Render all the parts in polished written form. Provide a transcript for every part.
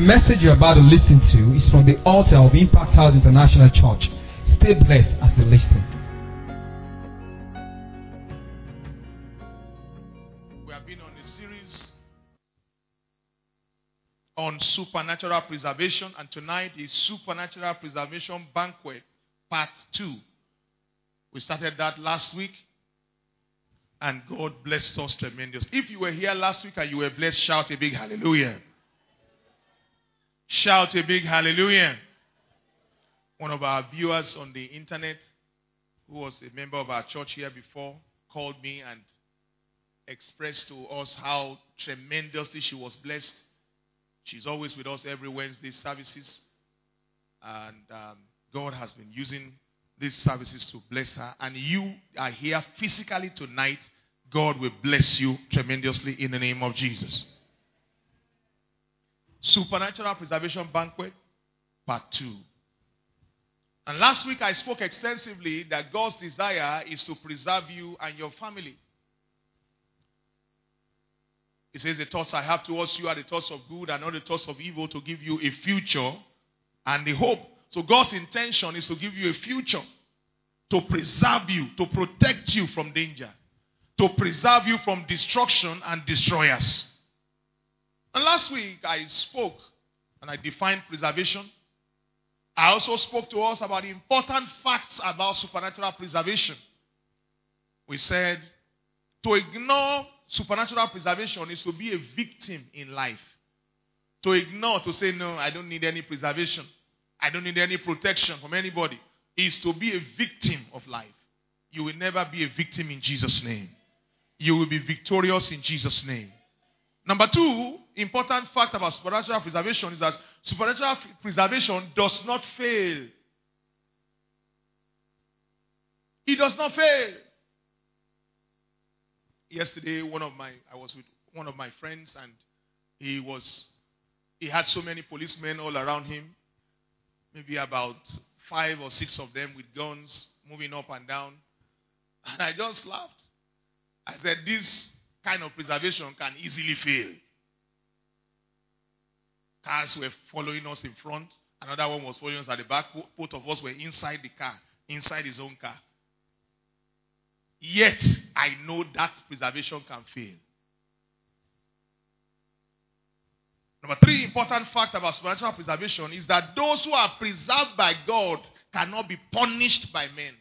message you're about to listen to is from the altar of Impact House International Church. Stay blessed as you listen. We have been on a series on supernatural preservation, and tonight is Supernatural Preservation Banquet Part 2. We started that last week, and God blessed us tremendously. If you were here last week and you were blessed, shout a big hallelujah. Shout a big hallelujah. One of our viewers on the internet, who was a member of our church here before, called me and expressed to us how tremendously she was blessed. She's always with us every Wednesday services. And God has been using these services to bless her. And you are here physically tonight. God will bless you tremendously in the name of Jesus. Supernatural Preservation Banquet, Part 2. And last week I spoke extensively that God's desire is to preserve you and your family. He says, the thoughts I have towards you are the thoughts of good and not the thoughts of evil, to give you a future and a hope. So God's intention is to give you a future, to preserve you, to protect you from danger, to preserve you from destruction and destroyers. And last week I spoke and I defined preservation. I also spoke to us about the important facts about supernatural preservation. We said to ignore supernatural preservation is to be a victim in life. To ignore, to say, no, I don't need any preservation, I don't need any protection from anybody, is to be a victim of life. You will never be a victim in Jesus' name. You will be victorious in Jesus' name. Number 2, important fact about supernatural preservation is that supernatural preservation does not fail. It does not fail. Yesterday, I was with one of my friends, and he had so many policemen all around him, maybe about 5 or 6 of them with guns moving up and down. And I just laughed. I said, this kind of preservation can easily fail. Cars were following us in front. Another one was following us at the back. Both of us were inside the car, inside his own car. Yet, I know that preservation can fail. Number 3 important fact about supernatural preservation is that those who are preserved by God cannot be punished by men.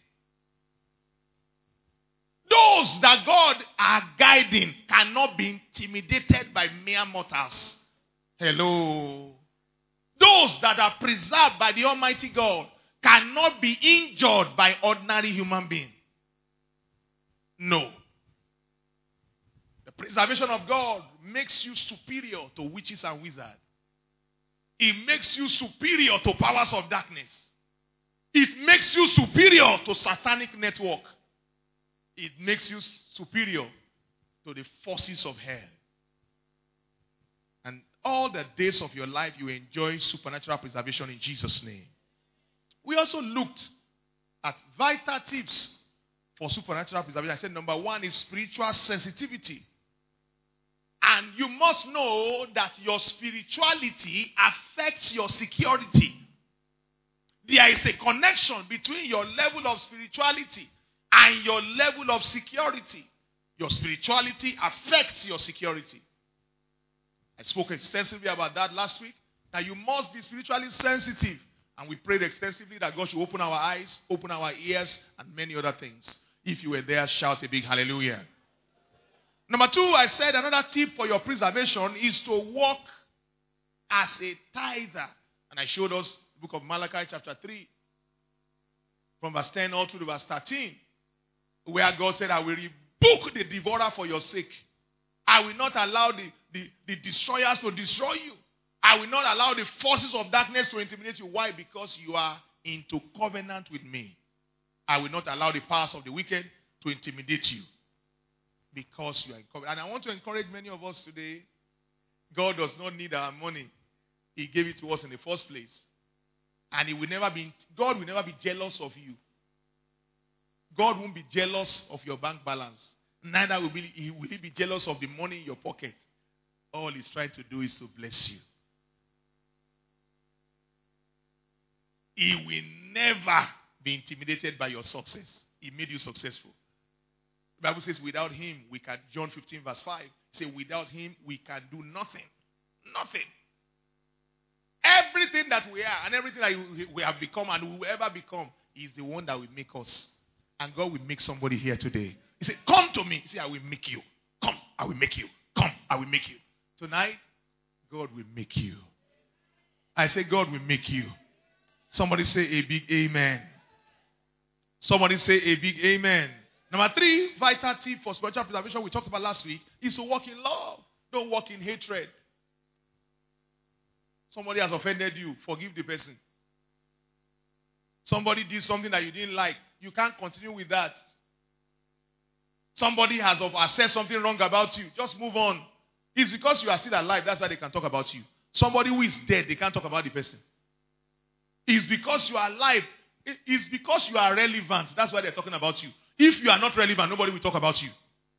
Those that God are guiding cannot be intimidated by mere mortals. Hello. Those that are preserved by the Almighty God cannot be injured by ordinary human beings. No. The preservation of God makes you superior to witches and wizards. It makes you superior to powers of darkness. It makes you superior to satanic network. It makes you superior to the forces of hell. And all the days of your life, you enjoy supernatural preservation in Jesus' name. We also looked at vital tips for supernatural preservation. I said number 1 is spiritual sensitivity. And you must know that your spirituality affects your security. There is a connection between your level of spirituality and your level of security. Your spirituality affects your security. I spoke extensively about that last week. Now you must be spiritually sensitive. And we prayed extensively that God should open our eyes, open our ears, and many other things. If you were there, shout a big hallelujah. Number 2, I said another tip for your preservation is to walk as a tither. And I showed us the book of Malachi chapter 3. From verse 10 all through to verse 13. Where God said, I will rebuke the devourer for your sake. I will not allow the destroyers to destroy you. I will not allow the forces of darkness to intimidate you. Why? Because you are into covenant with me. I will not allow the powers of the wicked to intimidate you. Because you are in covenant. And I want to encourage many of us today. God does not need our money. He gave it to us in the first place. And God will never be jealous of you. God won't be jealous of your bank balance. Neither will he be jealous of the money in your pocket. All he's trying to do is to bless you. He will never be intimidated by your success. He made you successful. The Bible says without him, we can, John 15 verse 5, say without him, we can do nothing. Nothing. Everything that we are and everything that we have become and will ever become is the one that will make us. And God will make somebody here today. He said, come to me. He said, I will make you. Come, I will make you. Come, I will make you. Tonight, God will make you. I say, God will make you. Somebody say a big amen. Somebody say a big amen. Number 3, vital tip for spiritual preservation we talked about last week is to walk in love. Don't walk in hatred. Somebody has offended you. Forgive the person. Somebody did something that you didn't like. You can't continue with that. Somebody has said something wrong about you. Just move on. It's because you are still alive. That's why they can talk about you. Somebody who is dead, they can't talk about the person. It's because you are alive. It's because you are relevant. That's why they're talking about you. If you are not relevant, nobody will talk about you.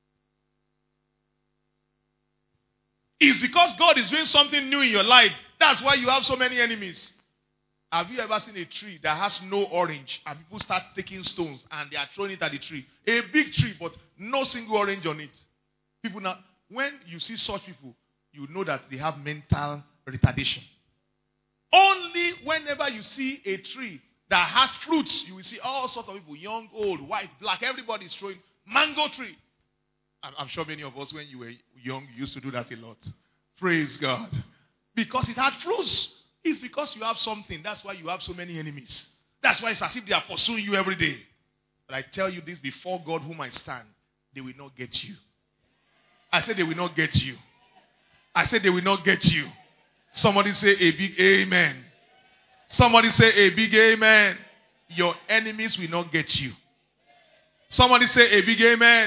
It's because God is doing something new in your life. That's why you have so many enemies. Have you ever seen a tree that has no orange and people start taking stones and they are throwing it at the tree? A big tree, but no single orange on it. People now, when you see such people, you know that they have mental retardation. Only whenever you see a tree that has fruits, you will see all sorts of people, young, old, white, black, everybody is throwing mango tree. I'm sure many of us, when you were young, used to do that a lot. Praise God. Because it had fruits. It's because you have something. That's why you have so many enemies. That's why it's as if they are pursuing you every day. But I tell you this before God whom I stand, they will not get you. I said they will not get you. I said they will not get you. Somebody say a big amen. Somebody say a big amen. Your enemies will not get you. Somebody say a big amen.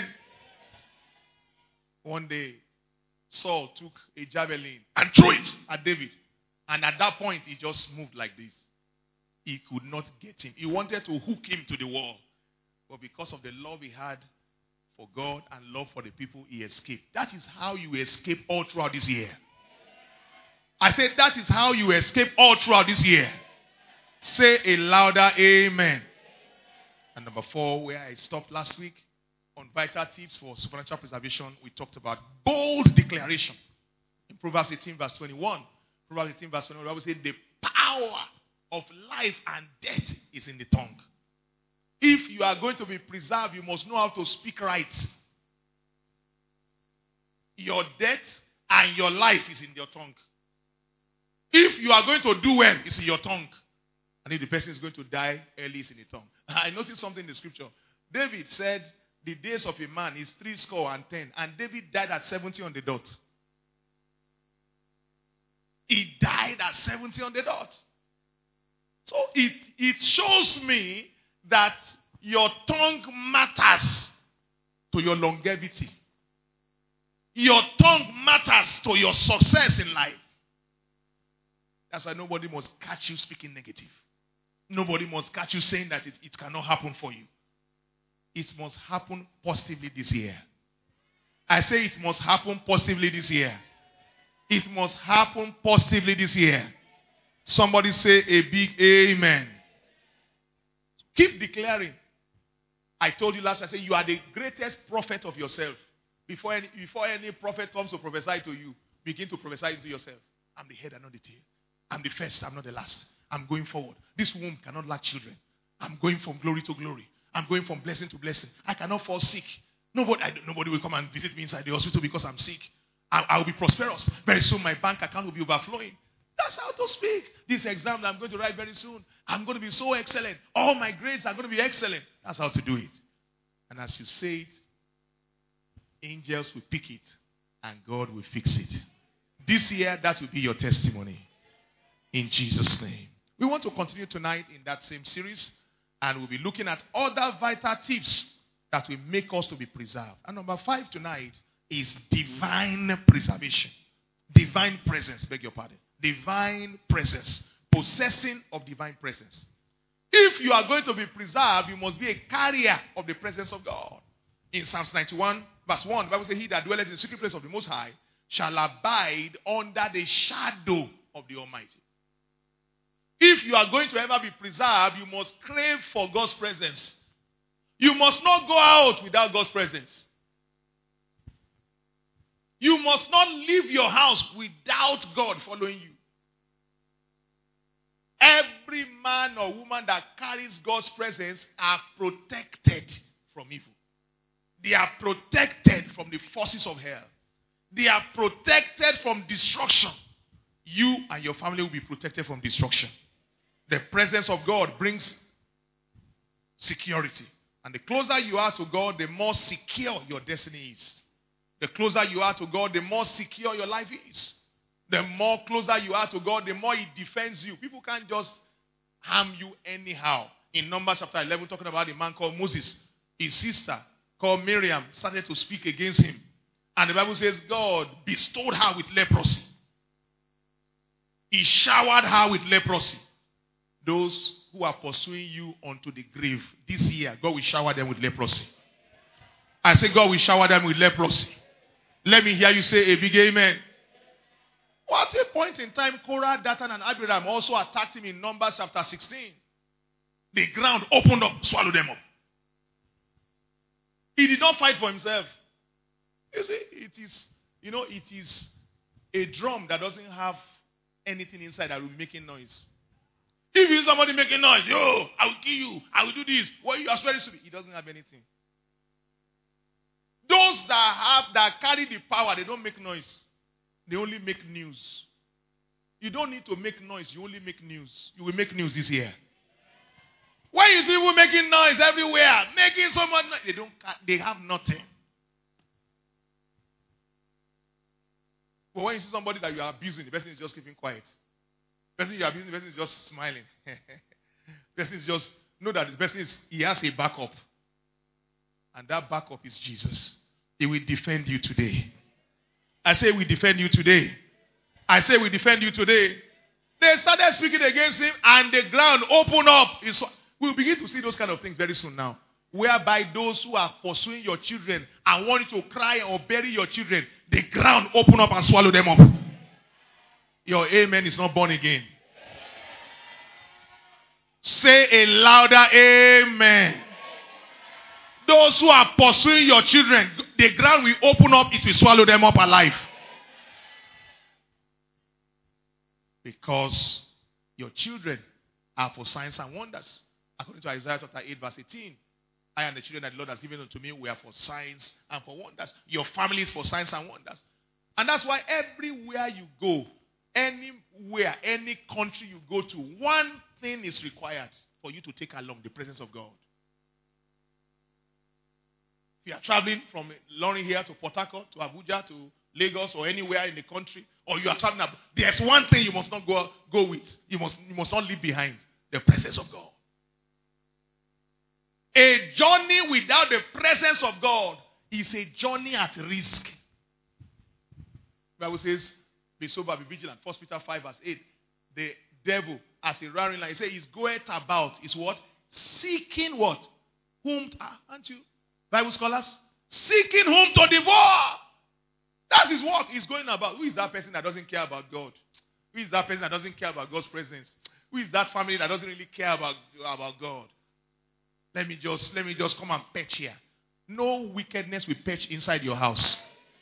One day, Saul took a javelin and threw it at David. And at that point, he just moved like this. He could not get him. He wanted to hook him to the wall. But because of the love he had for God and love for the people, he escaped. That is how you escape all throughout this year. I said that is how you escape all throughout this year. Say a louder amen. And number 4, where I stopped last week, on vital tips for supernatural preservation, we talked about bold declaration. In Proverbs 18 verse 21, Proverbs 18 verse 21, the Bible says the power of life and death is in the tongue. If you are going to be preserved, you must know how to speak right. Your death and your life is in your tongue. If you are going to do well, it's in your tongue. And if the person is going to die early, it's in the tongue. I noticed something in the scripture. David said, the days of a man is 70. And David died at 70 on the dot. He died at 70 on the dot. So it shows me that your tongue matters to your longevity. Your tongue matters to your success in life. That's why nobody must catch you speaking negative. Nobody must catch you saying that it cannot happen for you. It must happen positively this year. I say it must happen positively this year. It must happen positively this year. Somebody say a big amen. Keep declaring. I told you last, I said you are the greatest prophet of yourself. Before any prophet comes to prophesy to you, begin to prophesy into yourself. I'm the head and not the tail. I'm the first, I'm not the last. I'm going forward. This womb cannot lack children. I'm going from glory to glory. I'm going from blessing to blessing. I cannot fall sick. Nobody will come and visit me inside the hospital because I'm sick. I will be prosperous. Very soon my bank account will be overflowing. That's how to speak. This exam that I'm going to write very soon, I'm going to be so excellent. All my grades are going to be excellent. That's how to do it. And as you say it, angels will pick it and God will fix it. This year, that will be your testimony. In Jesus' name. We want to continue tonight in that same series. And we'll be looking at other vital tips that will make us to be preserved. And number 5 tonight is divine preservation. Divine presence, beg your pardon. Divine presence. Possessing of divine presence. If you are going to be preserved, you must be a carrier of the presence of God. In Psalms 91, verse 1, the Bible says, he that dwelleth in the secret place of the Most High shall abide under the shadow of the Almighty. If you are going to ever be preserved, you must crave for God's presence. You must not go out without God's presence. You must not leave your house without God following you. Every man or woman that carries God's presence are protected from evil. They are protected from the forces of hell. They are protected from destruction. You and your family will be protected from destruction. The presence of God brings security. And the closer you are to God, the more secure your destiny is. The closer you are to God, the more secure your life is. The more closer you are to God, the more He defends you. People can't just harm you anyhow. In Numbers chapter 11, talking about a man called Moses, his sister called Miriam started to speak against him. And the Bible says God bestowed her with leprosy. He showered her with leprosy. Those who are pursuing you unto the grave, this year, God will shower them with leprosy. I say God will shower them with leprosy. Let me hear you say a big amen. What a point in time, Korah, Dathan, and Abiram also attacked him in Numbers chapter 16. The ground opened up, swallowed them up. He did not fight for himself. You see, it is a drum that doesn't have anything inside that will be making noise. If you see somebody making noise, yo, I will kill you, I will do this. Well, you are very stupid. He doesn't have anything. Those that carry the power, they don't make noise. They only make news. You don't need to make noise. You only make news. You will make news this year. When you see people making noise everywhere, making so much noise, they have nothing. But when you see somebody that you are abusing, the person is just keeping quiet. The person you are abusing, the person is just smiling. The person is just, know that the person he has a backup. And that backup is Jesus. He will defend you today. I say we defend you today. I say we defend you today. They started speaking against him and the ground opened up. We'll begin to see those kind of things very soon now. Whereby those who are pursuing your children and want you to cry or bury your children, the ground open up and swallow them up. Your amen is not born again. Say a louder amen. Those who are pursuing your children, the ground will open up, it will swallow them up alive. Because your children are for signs and wonders. According to Isaiah chapter 8 verse 18. I and the children that the Lord has given unto me, we are for signs and for wonders. Your family is for signs and wonders. And that's why everywhere you go, anywhere, any country you go to, one thing is required for you to take along: the presence of God. If you are traveling from Lorry here to Port Harcourt, to Abuja, to Lagos, or anywhere in the country, or you are traveling up, there's one thing you must not go with. You must not leave behind: the presence of God. A journey without the presence of God is a journey at risk. The Bible says, be sober, be vigilant. 1 Peter 5 verse 8. The devil, as a roaring lion, he says, he's goeth about, is what? Seeking what? Whom, aren't you Bible scholars? Seeking whom to devour. That's his work. He's going about. Who is that person that doesn't care about God? Who is that person that doesn't care about God's presence? Who is that family that doesn't really care about God? Let me just come and perch here. No wickedness will perch inside your house.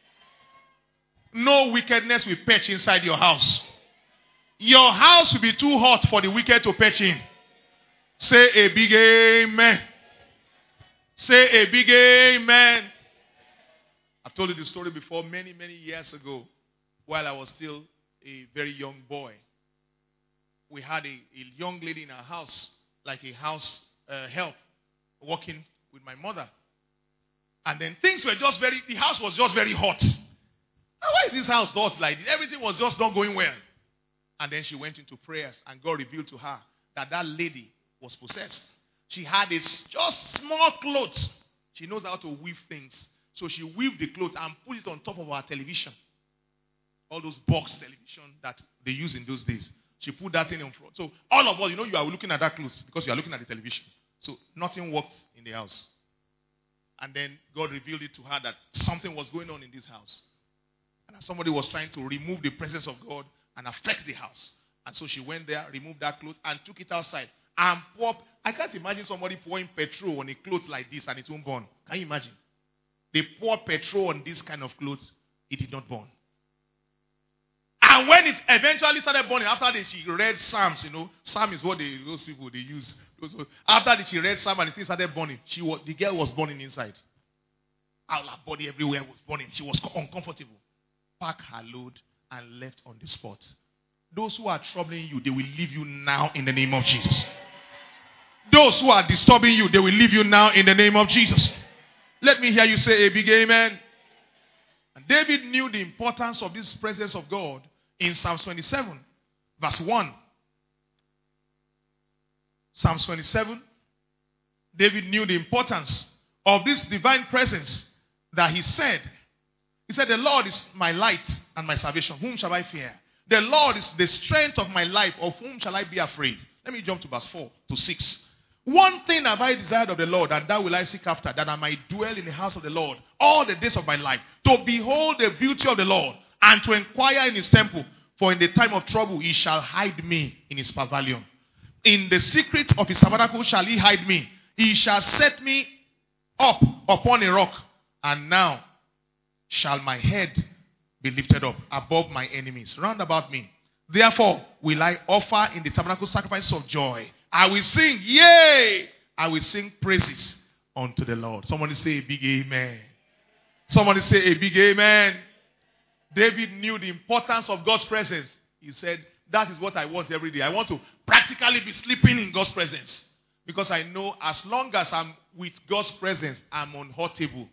No wickedness will perch inside your house. Your house will be too hot for the wicked to perch in. Say a big amen. Say a big amen. I've told you this story before many, many years ago while I was still a very young boy. We had a young lady in our house, like a house help, working with my mother. And then things were just the house was just very hot. Now, why is this house hot like this? Everything was just not going well. And then she went into prayers and God revealed to her that lady was possessed. She had just small clothes. She knows how to weave things. So she weaved the clothes and put it on top of our television. All those box television that they use in those days. She put that thing in front. So all of us, you are looking at that clothes because you are looking at the television. So nothing worked in the house. And then God revealed it to her that something was going on in this house. And that somebody was trying to remove the presence of God and affect the house. And so she went there, removed that cloth, and took it outside. And poured. I can't imagine somebody pouring petrol on a cloth like this and it won't burn. Can you imagine? They poured petrol on this kind of clothes. It did not burn. And when it eventually started burning, after she read Psalms, Psalm is what those people they use. After she read Psalm and the thing started burning, the girl was burning inside. All her body everywhere was burning. She was uncomfortable. Packed her load and left on the spot. Those who are troubling you, they will leave you now in the name of Jesus. Those who are disturbing you, they will leave you now in the name of Jesus. Let me hear you say a big amen. And David knew the importance of this presence of God in Psalm 27, verse 1. Psalm 27, David knew the importance of this divine presence that he said, the Lord is my light and my salvation. Whom shall I fear? The Lord is the strength of my life. Of whom shall I be afraid? Let me jump to verse 4 to 6. One thing have I desired of the Lord, and that will I seek after, that I might dwell in the house of the Lord all the days of my life, to behold the beauty of the Lord, and to inquire in his temple. For in the time of trouble he shall hide me in his pavilion. In the secret of his tabernacle shall he hide me. He shall set me up upon a rock. And now shall my head be lifted up above my enemies round about me. Therefore will I offer in the tabernacle sacrifices of joy. I will sing, yea, I will sing praises unto the Lord. Somebody say a big amen. Somebody say a big amen. David knew the importance of God's presence. He said, that is what I want every day. I want to practically be sleeping in God's presence. Because I know as long as I'm with God's presence, I'm unhurtable.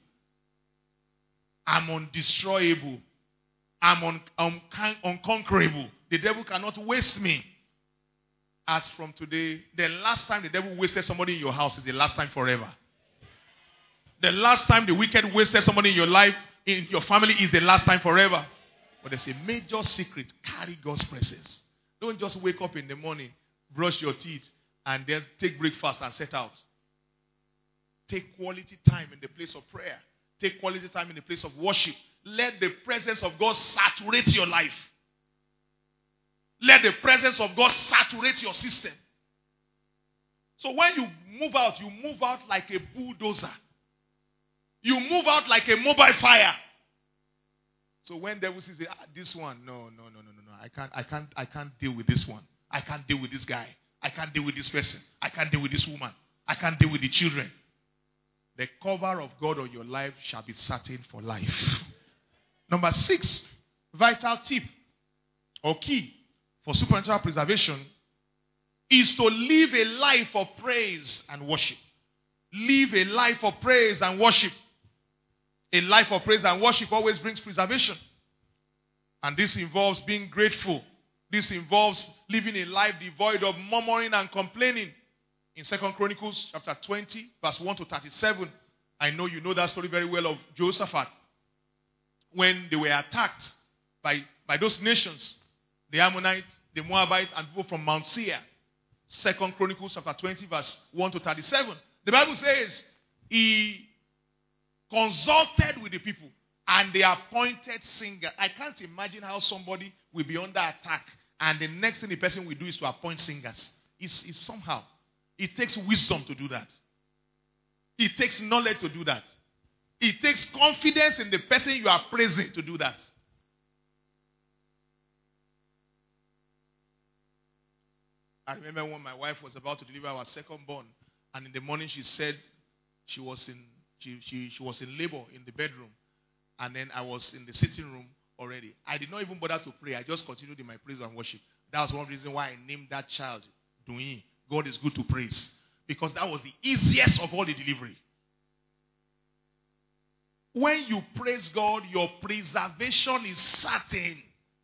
I'm undestroyable. I'm unconquerable. The devil cannot waste me. As from today, the last time the devil wasted somebody in your house is the last time forever. The last time the wicked wasted somebody in your life, in your family, is the last time forever. But there's a major secret. Carry God's presence. Don't just wake up in the morning, brush your teeth, and then take breakfast and set out. Take quality time in the place of prayer. Take quality time in the place of worship. Let the presence of God saturate your life. Let the presence of God saturate your system. So when you move out like a bulldozer. You move out like a mobile fire. So when the devil says, this one, no. I can't deal with this one. I can't deal with this guy. I can't deal with this person. I can't deal with this woman. I can't deal with the children. The cover of God on your life shall be certain for life. Number 6, vital tip or key for supernatural preservation is to live a life of praise and worship. Live a life of praise and worship. A life of praise and worship always brings preservation. And this involves being grateful. This involves living a life devoid of murmuring and complaining. In 2 Chronicles chapter 20, verse 1 to 37, I know you know that story very well of Jehoshaphat. When they were attacked by those nations, the Ammonites, the Moabites, and people from Mount Seir. 2 Chronicles chapter 20, verse 1 to 37. The Bible says he consulted with the people and they appointed singers. I can't imagine how somebody will be under attack and the next thing the person will do is to appoint singers. It's somehow. It takes wisdom to do that. It takes knowledge to do that. It takes confidence in the person you are praising to do that. I remember when my wife was about to deliver our second born, and in the morning she said she was in labor in the bedroom, and then I was in the sitting room already. I did not even bother to pray. I just continued in my praise and worship. That was one reason why I named that child Duin. God is good to praise. Because that was the easiest of all the delivery. When you praise God, your preservation is certain.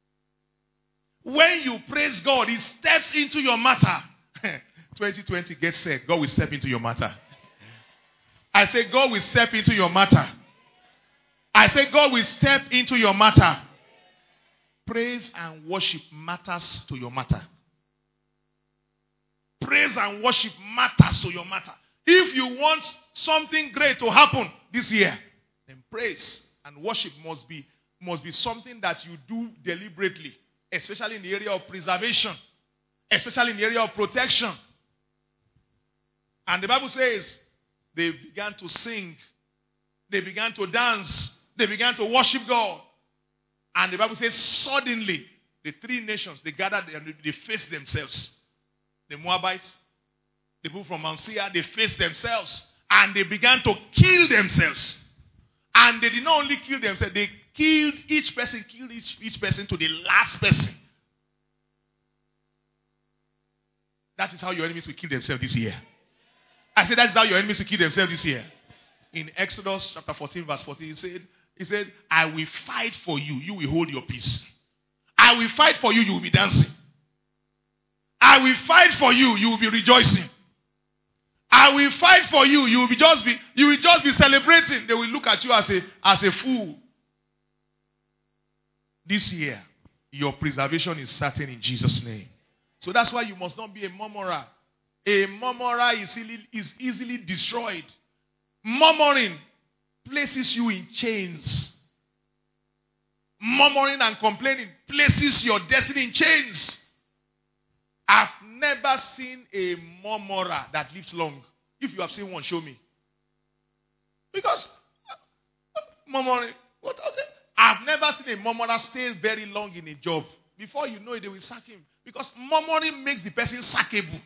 When you praise God, He steps into your matter. 2020, get set. God will step into your matter. I say God will step into your matter. I say God will step into your matter. Praise and worship matters to your matter. Praise and worship matters to your matter. If you want something great to happen this year, then praise and worship must be something that you do deliberately, especially in the area of preservation. especially in the area of protection. And the Bible says they began to sing, they began to dance, they began to worship God. And the Bible says suddenly the three nations, they gathered and they faced themselves. The Moabites, the people from Mount Seir, they faced themselves and they began to kill themselves. And they did not only kill themselves, they killed each person to the last person. That is how your enemies will kill themselves this year. I said that is how your enemies will kill themselves this year. In Exodus chapter 14 verse 14, he said, I will fight for you. You will hold your peace. I will fight for you. You will be dancing. I will fight for you. You will be rejoicing. I will fight for you. You will just be celebrating. They will look at you as a fool. This year, your preservation is certain in Jesus' name. So that's why you must not be a murmurer. A murmurer is easily destroyed. Murmuring places you in chains. Murmuring and complaining places your destiny in chains. I've never seen a murmurer that lives long. If you have seen one, show me. Because murmuring, what are they? I've never seen a murmurer stay very long in a job. Before you know it, they will sack him. Because murmuring makes the person sackable.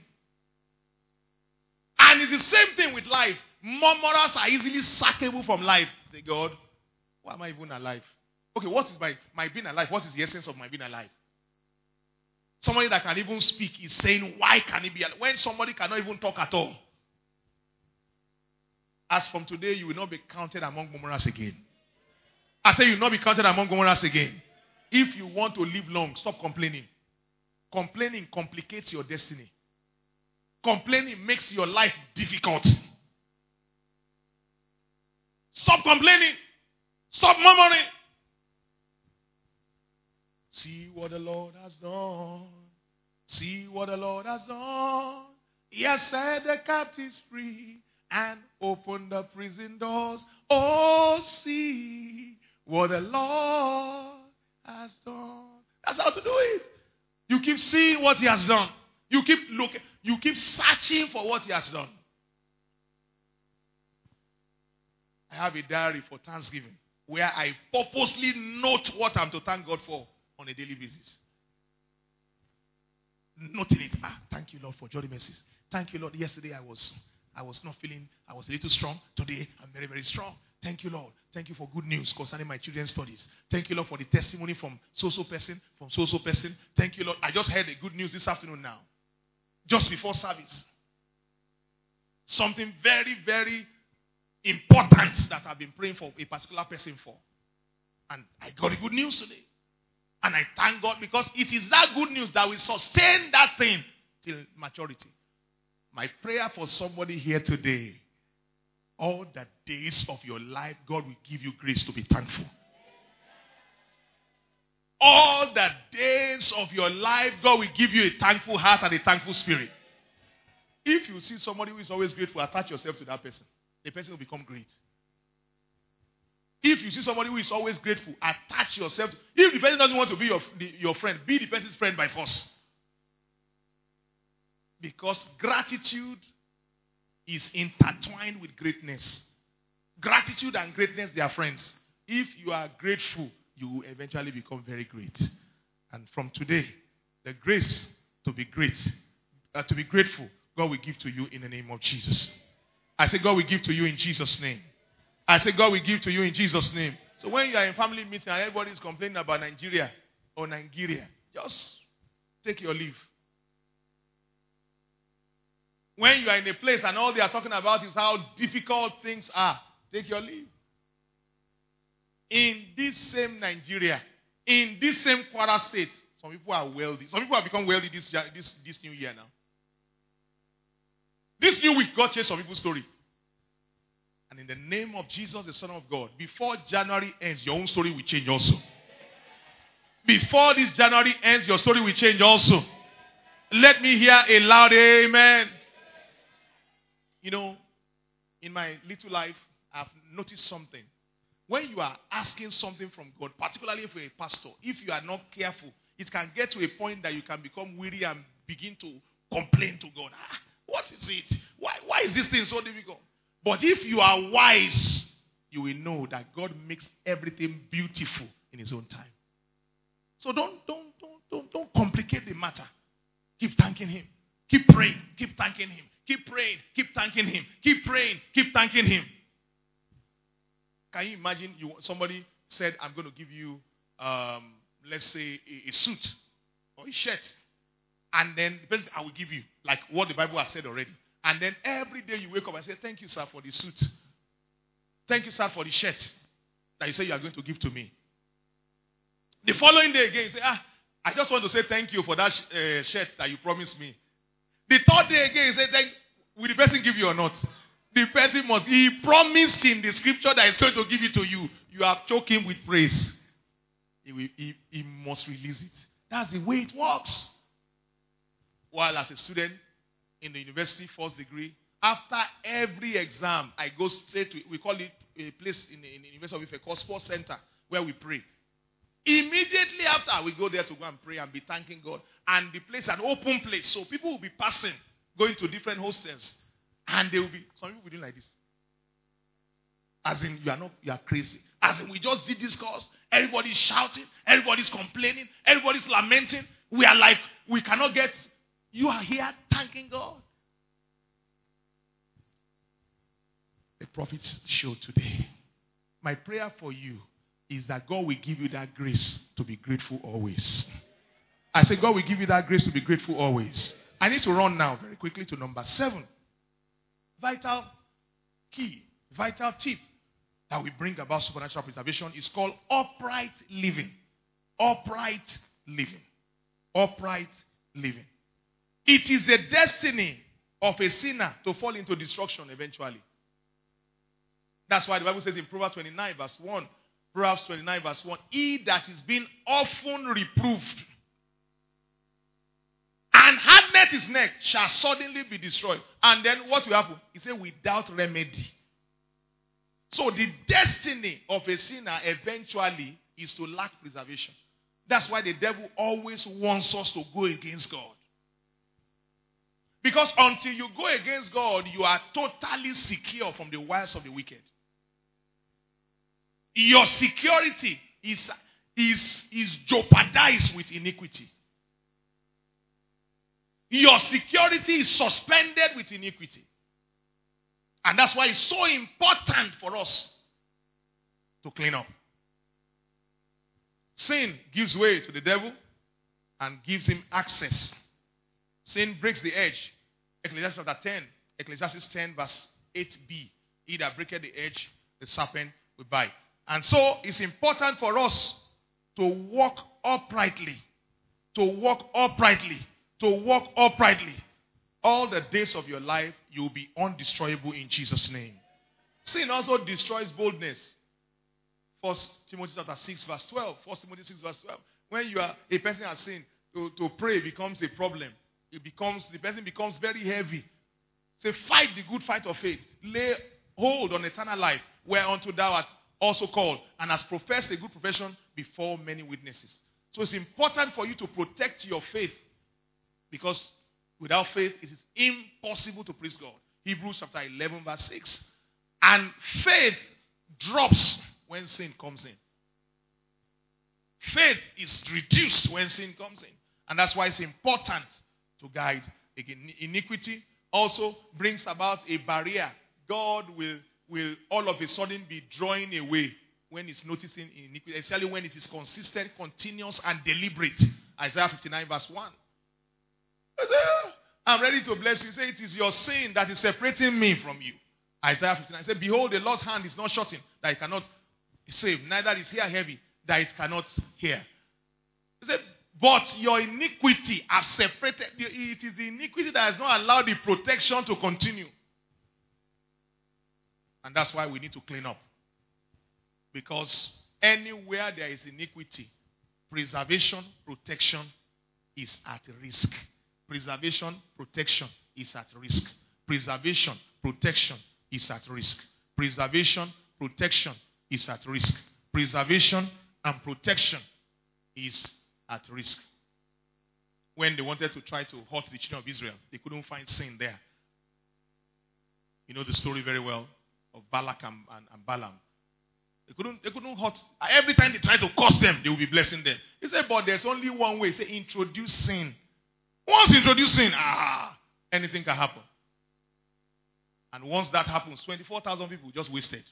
And it's the same thing with life. Murmurers are easily sackable from life. Say, God, why am I even alive? Okay, what is my being alive? What is the essence of my being alive? Somebody that can even speak is saying, why can he be alive? When somebody cannot even talk at all. As from today, you will not be counted among murmurers again. I say you will not be counted among murmurers again. If you want to live long, stop complaining. Complaining complicates your destiny. Complaining makes your life difficult. Stop complaining. Stop murmuring. See what the Lord has done. See what the Lord has done. He has set the captives free and opened the prison doors. Oh, see what the Lord has done. That's how to do it. You keep seeing what he has done. You keep looking. You keep searching for what he has done. I have a diary for Thanksgiving where I purposely note what I'm to thank God for on a daily basis. Noting it. Thank you, Lord, for joy mercies. Thank you, Lord. Yesterday I was not feeling, I was a little strong. Today I'm very, very strong. Thank you, Lord. Thank you for good news concerning my children's studies. Thank you, Lord, for the testimony from so-so person, from so-so person. Thank you, Lord. I just heard a good news this afternoon now. Just before service. Something very, very important that I've been praying for a particular person for. And I got the good news today. And I thank God because it is that good news that will sustain that thing till maturity. My prayer for somebody here today, all the days of your life, God will give you grace to be thankful. All the days of your life, God will give you a thankful heart and a thankful spirit. If you see somebody who is always grateful, attach yourself to that person. The person will become great. If you see somebody who is always grateful, attach yourself. If the person doesn't want to be your friend, be the person's friend by force. Because gratitude is intertwined with greatness. Gratitude and greatness, they are friends. If you are grateful, you will eventually become very great. And from today, the grace to be great, to be grateful, God will give to you in the name of Jesus. I say God will give to you in Jesus' name. I say God will give to you in Jesus' name. So when you are in family meeting and everybody is complaining about Nigeria or Nigeria, just take your leave. When you are in a place and all they are talking about is how difficult things are, take your leave. In this same Nigeria, in this same Kwara State, some people are wealthy. Some people have become wealthy this new year now. This new week, God changed some people's story. And in the name of Jesus, the Son of God, before January ends, your own story will change also. Before this January ends, your story will change also. Let me hear a loud amen. You know, in my little life, I've noticed something. when you are asking something from God, particularly if you're a pastor, if you are not careful, it can get to a point that you can become weary and begin to complain to God. What is it? Why is this thing so difficult? But if you are wise, you will know that God makes everything beautiful in His own time. So don't complicate the matter. Keep thanking Him. Keep praying. Keep thanking Him. Keep praying. Keep thanking Him. Keep praying. Keep thanking Him. Can you imagine somebody said, I'm going to give you, let's say, a suit or a shirt. And then the person, I will give you, like what the Bible has said already. And then every day you wake up and say, thank you, sir, for the suit. Thank you, sir, for the shirt that you say you are going to give to me. The following day again, you say, I just want to say thank you for that shirt that you promised me. The third day again, you say, will the person give you or not? The person must. He promised in the scripture that he's going to give it to you. You have choked him with praise. He must release it. That's the way it works. While as a student in the university, first degree, after every exam, I go straight to, we call it a place in the University of Ife called Sports Center, where we pray. Immediately after, we go there to go and pray and be thanking God. And the place is an open place. So people will be passing, going to different hostels. And they will be, some people will be doing like this. As in, you are crazy. As in, we just did this course. Everybody's shouting. Everybody's complaining. Everybody's lamenting. We are like, we cannot get, you are here thanking God. The prophets show today. My prayer for you is that God will give you that grace to be grateful always. I say God will give you that grace to be grateful always. I need to run now very quickly to number 7. Vital key, vital tip that we bring about supernatural preservation is called upright living. Upright living. Upright living. It is the destiny of a sinner to fall into destruction eventually. That's why the Bible says in Proverbs 29 verse 1, Proverbs 29 verse 1, he that is being often reproved and hardeneth his neck shall suddenly be destroyed. And then what will happen? He said, without remedy. So the destiny of a sinner eventually is to lack preservation. That's why the devil always wants us to go against God. Because until you go against God, you are totally secure from the wiles of the wicked. Your security is jeopardized with iniquity. Your security is suspended with iniquity. And that's why it's so important for us to clean up. Sin gives way to the devil and gives him access. Sin breaks the edge. Ecclesiastes chapter 10, Ecclesiastes 10 verse 8b. He that breaketh the edge, the serpent will bite. And so it's important for us to walk uprightly. To walk uprightly. To walk uprightly. All the days of your life, you will be undestroyable in Jesus' name. Sin also destroys boldness. 1 Timothy chapter 6 verse 12. 1 Timothy 6 verse 12. When you are a person has sinned, to pray becomes a problem. The person becomes very heavy. Say, fight the good fight of faith. Lay hold on eternal life, whereunto thou art also called, and has professed a good profession before many witnesses. So it's important for you to protect your faith, because without faith it is impossible to please God. Hebrews chapter 11 verse 6. And faith drops when sin comes in. Faith is reduced when sin comes in. And that's why it's important to guide. Again, iniquity also brings about a barrier. God will all of a sudden be drawing away when it's noticing iniquity, especially when it is consistent, continuous, and deliberate. Isaiah 59 verse 1. I'm ready to bless you. Say, it is your sin that is separating me from you. Isaiah 59 said, behold, the Lord's hand is not shortened, that it cannot save, neither is hair heavy, that it cannot hear. He said, but your iniquity has separated. It is the iniquity that has not allowed the protection to continue. And that's why we need to clean up. Because anywhere there is iniquity, preservation, protection is at risk. Preservation, protection is at risk. Preservation, protection is at risk. Preservation, protection is at risk. Preservation and protection is at risk. When they wanted to try to hurt the children of Israel, they couldn't find sin there. You know the story very well of Balak and Balaam. They couldn't hurt. Every time they tried to curse them, they will be blessing them. He said, but there's only one way. He said, introduce sin. Once you introduce sin, anything can happen. And once that happens, 24,000 people just wasted.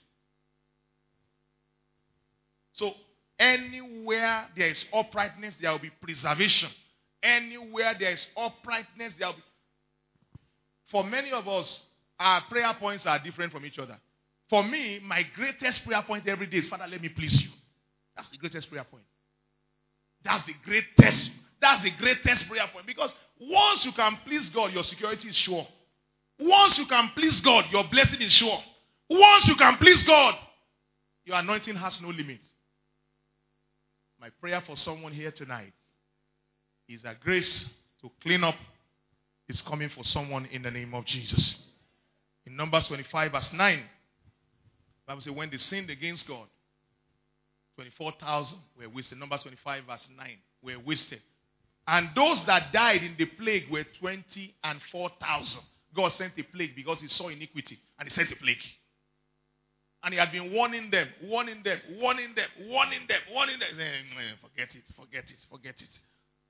So, anywhere there is uprightness, there will be preservation. Anywhere there is uprightness, there will be... For many of us, our prayer points are different from each other. For me, my greatest prayer point every day is, Father, let me please you. That's the greatest prayer point. That's the greatest prayer point. Because once you can please God, your security is sure. Once you can please God, your blessing is sure. Once you can please God, your anointing has no limit. My prayer for someone here tonight is that grace to clean up is coming for someone in the name of Jesus. In Numbers 25 verse 9, the Bible says when they sinned against God, 24,000 were wasted. Numbers 25 verse 9 were wasted. And those that died in the plague were 24,000. God sent a plague because he saw iniquity. And he sent a plague. And he had been warning them. Forget it.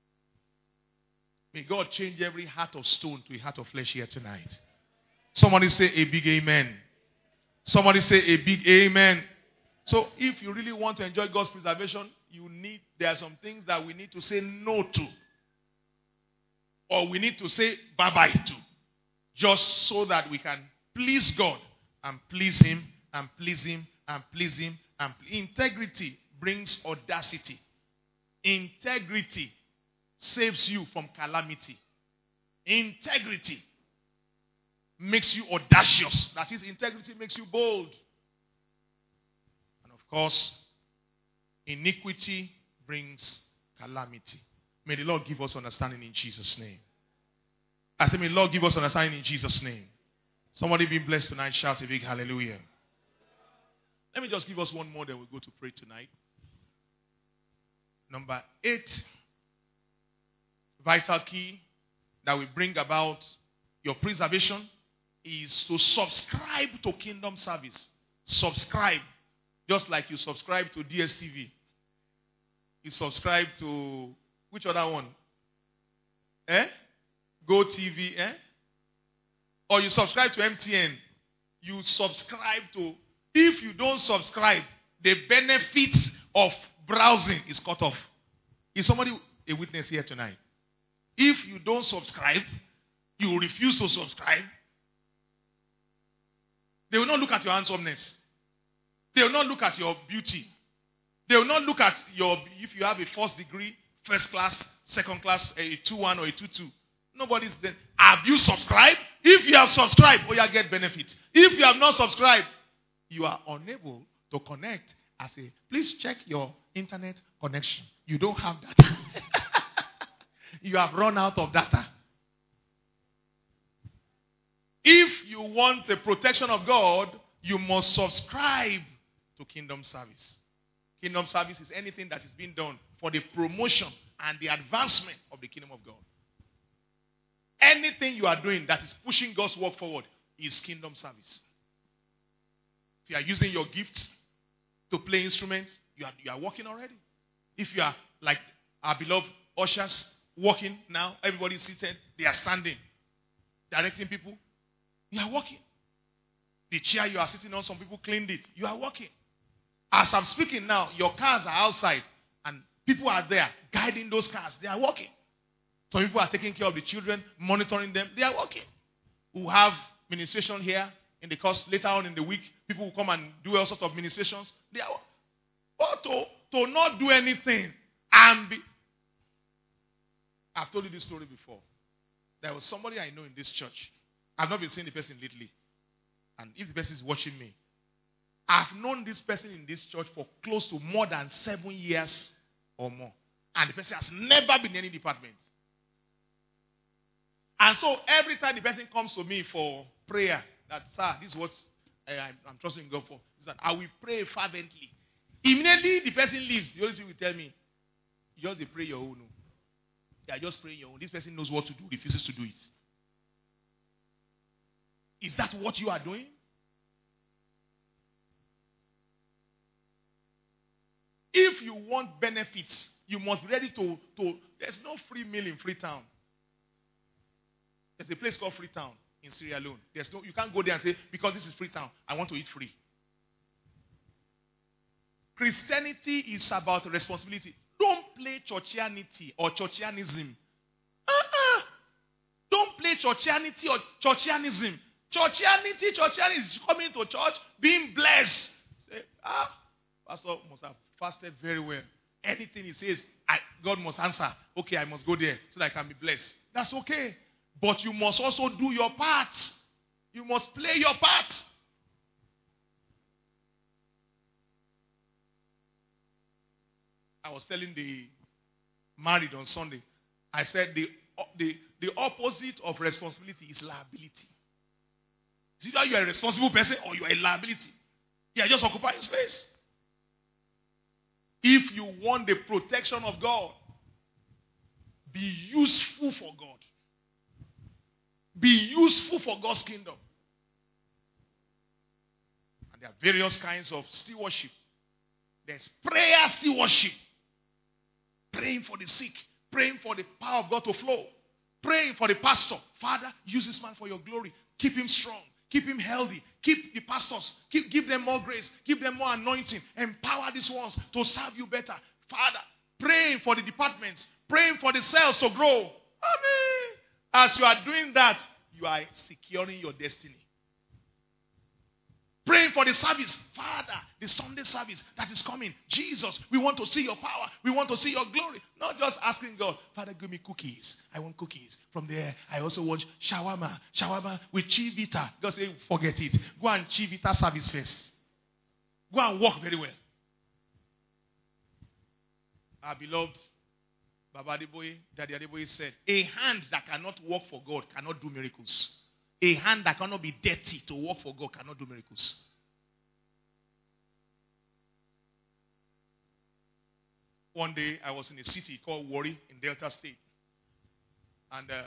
May God change every heart of stone to a heart of flesh here tonight. Somebody say a big amen. Somebody say a big amen. So if you really want to enjoy God's preservation, there are some things that we need to say no to. Or we need to say bye-bye to. Just so that we can please God and please Him and please Him and please Him. Integrity brings audacity. Integrity saves you from calamity. Integrity makes you audacious. That is, integrity makes you bold. And of course, iniquity brings calamity. May the Lord give us understanding in Jesus' name. I say, may the Lord give us understanding in Jesus' name. Somebody be blessed tonight. Shout a big hallelujah. Let me just give us one more, then we'll go to pray tonight. Number 8, vital key that will bring about your preservation is to subscribe to kingdom service. Subscribe. Just like you subscribe to DSTV. You subscribe to, which other one? Go TV, Or you subscribe to MTN. You subscribe to, if you don't subscribe, the benefits of browsing is cut off. Is somebody a witness here tonight? If you don't subscribe, you refuse to subscribe, they will not look at your handsomeness. They will not look at your beauty. They will not look at if you have a first degree, first class, second class, a 2-1 or a 2-2. Nobody's there. Have you subscribed? If you have subscribed, you get benefits. If you have not subscribed, you are unable to connect. I say, please check your internet connection. You don't have data. You have run out of data. If you want the protection of God, you must subscribe to kingdom service. Kingdom service is anything that is being done for the promotion and the advancement of the kingdom of God. Anything you are doing that is pushing God's work forward is kingdom service. If you are using your gifts to play instruments, you are working already. If you are like our beloved ushers, working now, everybody is seated, they are standing, directing people, you are working. The chair you are sitting on, some people cleaned it, you are working. As I'm speaking now, your cars are outside and people are there guiding those cars, they are working. Some people are taking care of the children, monitoring them. They are working. We have ministration here in the course later on in the week. People will come and do all sorts of ministrations. They are working. But to not do anything and be... I've told you this story before. There was somebody I know in this church. I've not been seeing the person lately. And if the person is watching me, I've known this person in this church for close to more than 7 years or more. And the person has never been in any department. And so every time the person comes to me for prayer, that, sir, this is what I'm trusting God for. I will pray fervently. Immediately the person leaves, the Holy Spirit will tell me, you just pray your own. Yeah, just pray your own. This person knows what to do, refuses to do it. Is that what you are doing? If you want benefits, you must be ready to there's no free meal in Freetown. There's a place called Freetown in Sierra Leone. You can't go there and say, because this is Freetown, I want to eat free. Christianity is about responsibility. Don't play churchianity or churchianism. Don't play churchianity or churchianism. Churchianity is coming to church, being blessed. Say, Pastor must have fasted very well. Anything he says, God must answer. Okay, I must go there so that I can be blessed. That's okay. But you must also do your part. You must play your part. I was telling the married on Sunday, I said the opposite of responsibility is liability. It's either you are a responsible person or you are a liability. You are just occupying space. If you want the protection of God, be useful for God. Be useful for God's kingdom. And there are various kinds of stewardship. There's prayer stewardship. Praying for the sick. Praying for the power of God to flow. Praying for the pastor. Father, use this man for your glory. Keep him strong. Keep him healthy. Keep the pastors. Give them more grace. Give them more anointing. Empower these ones to serve you better. Father, praying for the departments. Praying for the cells to grow. Amen. As you are doing that, you are securing your destiny. Praying for the service. Father, the Sunday service that is coming. Jesus, we want to see your power. We want to see your glory. Not just asking God, Father, give me cookies. I want cookies. From there, I also want shawarma. Shawarma with Chivita. God say, forget it. Go and Chivita service first. Go and walk very well. Our beloved Baba Adeboye, Daddy Adeboye said, a hand that cannot work for God cannot do miracles. A hand that cannot be dirty to work for God cannot do miracles. One day, I was in a city called Warri in Delta State. And a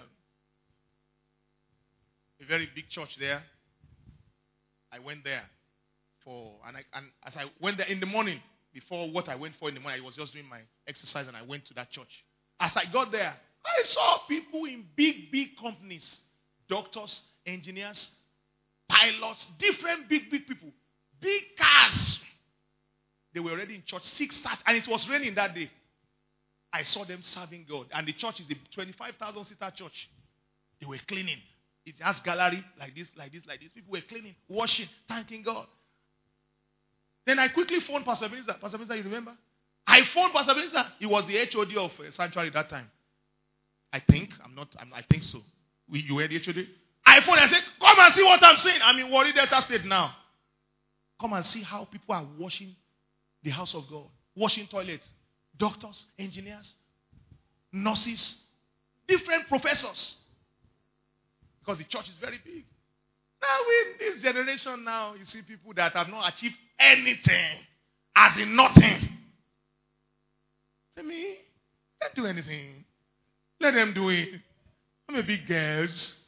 very big church there. I went there and as I went there in the morning, before what I went for in the morning, I was just doing my exercise and I went to that church. As I got there, I saw people in big, big companies. Doctors, engineers, pilots, different big people. Big cars. They were already in church 6:30 and it was raining that day. I saw them serving God. And the church is a 25,000-seater church. They were cleaning. It has gallery like this. People were cleaning, washing, thanking God. Then I quickly phoned Pastor Ebenezer. Pastor Ebenezer, you remember? I phoned Pastor Ebenezer. He was the HOD of Sanctuary that time. I think so. You were the HOD? I phoned and said, come and see what I'm saying. I'm in Warri Delta State now. Come and see how people are washing the house of God. Washing toilets. Doctors, engineers, nurses, different professors. Because the church is very big. Now in this generation now, you see people that have not achieved anything. As in nothing. Say me, can't do anything. Let them do it. I'm a big girl.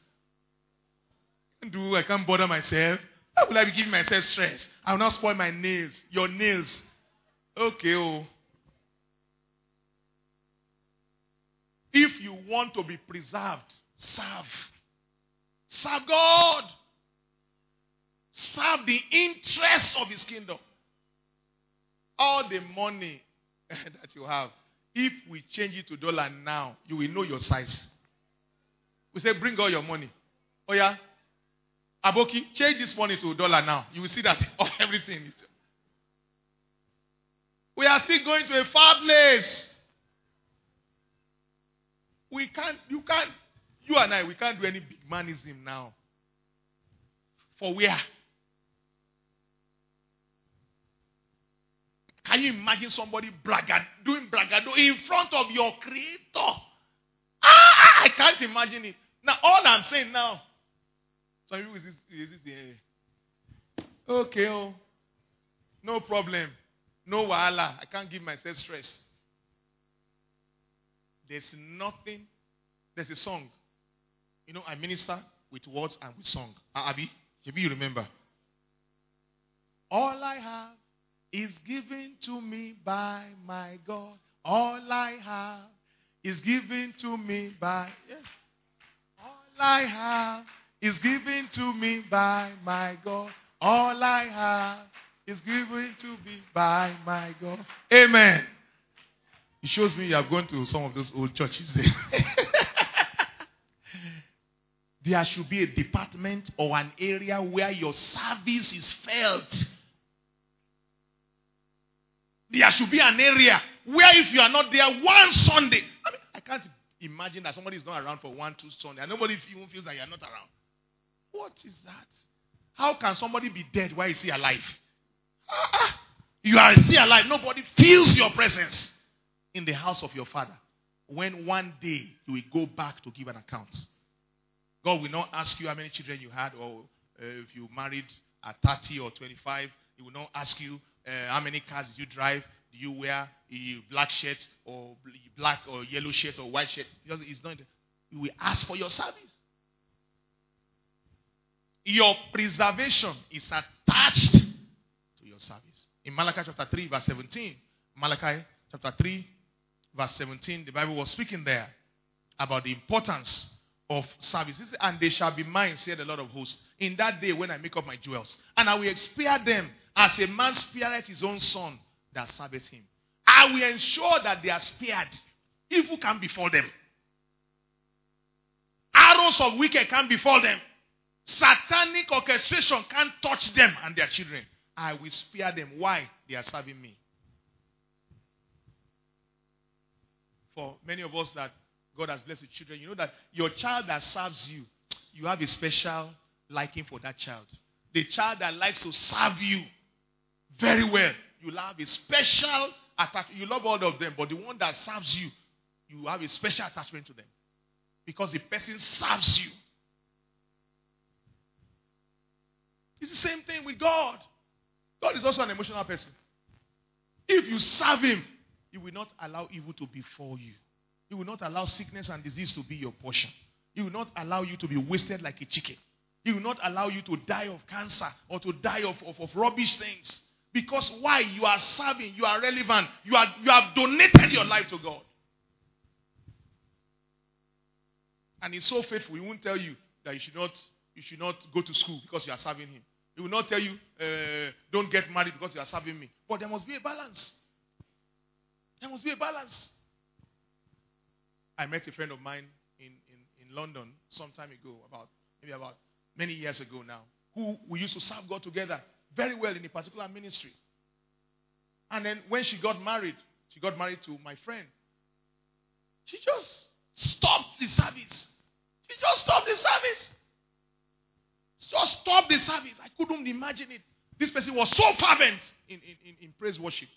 I can't bother myself. Why will I be giving myself stress? I will not spoil my nails. Your nails. Okay. If you want to be preserved, serve. Serve God. Serve the interests of His kingdom. All the money that you have, if we change it to dollar now, you will know your size. We say, bring all your money. Oh yeah? Aboki, change this money to dollar now. You will see that everything is. We are still going to a far place. You and I, we can't do any big manism now. For where? Can you imagine somebody doing bragado in front of your creator? I can't imagine it. Now, all I'm saying now, some people Okay, oh. No problem. No wahala. I can't give myself stress. There's nothing. There's a song. You know, I minister with words and with song. Abi, maybe you remember. All I have is given to me by my God. All I have is given to me by, yes. All I have is given to me by my God. All I have is given to me by my God. Amen. It shows me you have gone to some of those old churches there. There should be a department or an area where your service is felt. There should be an area where if you are not there one Sunday, I can't imagine that somebody is not around for 1-2 Sunday and nobody even feels that you are not around. What is that? How can somebody be dead while you see alive? You are still alive. Nobody feels your presence in the house of your Father. When one day you will go back to give an account. God will not ask you how many children you had or if you married at 30 or 25. He will not ask you how many cars did you drive. Do you wear a black shirt or black or yellow shirt or white shirt? It's not. He will ask for your service. Your preservation is attached to your service. In Malachi chapter 3 verse 17. Malachi chapter 3 verse 17. The Bible was speaking there about the importance of service. And they shall be mine, said the Lord of hosts, in that day when I make up my jewels. And I will spare them as a man spareth his own son that serveth him. I will ensure that they are spared. Evil can befall them. Arrows of wicked can befall them. Satanic orchestration can't touch them and their children. I will spare them. Why? They are serving me. For many of us that God has blessed with children, you know that your child that serves you, you have a special liking for that child. The child that likes to serve you very well, you'll have a special attachment. You love all of them, but the one that serves you, you have a special attachment to them. Because the person serves you. It's the same thing with God. God is also an emotional person. If you serve him, he will not allow evil to befall you. He will not allow sickness and disease to be your portion. He will not allow you to be wasted like a chicken. He will not allow you to die of cancer or to die of rubbish things. Because why? You are serving. You are relevant. You have donated your life to God. And he's so faithful. He won't tell you that you should not go to school because you are serving him. He will not tell you, don't get married because you are serving me. But there must be a balance. There must be a balance. I met a friend of mine in London some time ago, about many years ago now, who we used to serve God together very well in a particular ministry. And then when she got married to my friend. She just stopped the service. Just stopped the service. I couldn't imagine it. This person was so fervent in praise worship.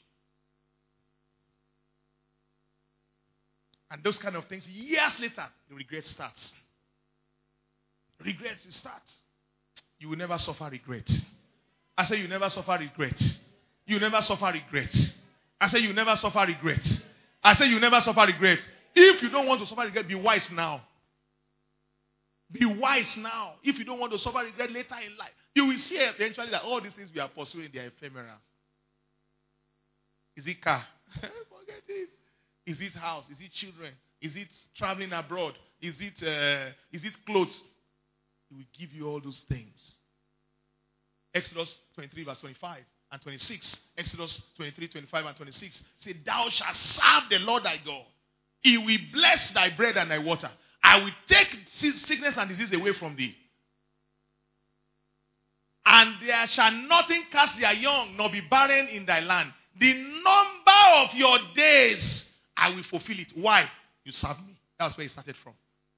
And those kind of things, years later, the regret starts. Regret starts. You will never suffer regret. I say you never suffer regret. You never suffer regret. I say you never suffer regret. I say you never suffer regret. If you don't want to suffer regret, be wise now. Be wise now. If you don't want to suffer regret later in life, you will see eventually that all these things we are pursuing, they are ephemeral. Is it car? Forget it. Is it house? Is it children? Is it traveling abroad? Is it clothes? He will give you all those things. Exodus 23 verse 25 and 26. Exodus 23, 25 and 26. Say, thou shalt serve the Lord thy God. He will bless thy bread and thy water. I will take sickness and disease away from thee. And there shall nothing cast their young, nor be barren in thy land. The number of your days, I will fulfill it. Why? You serve me. That's where it started from.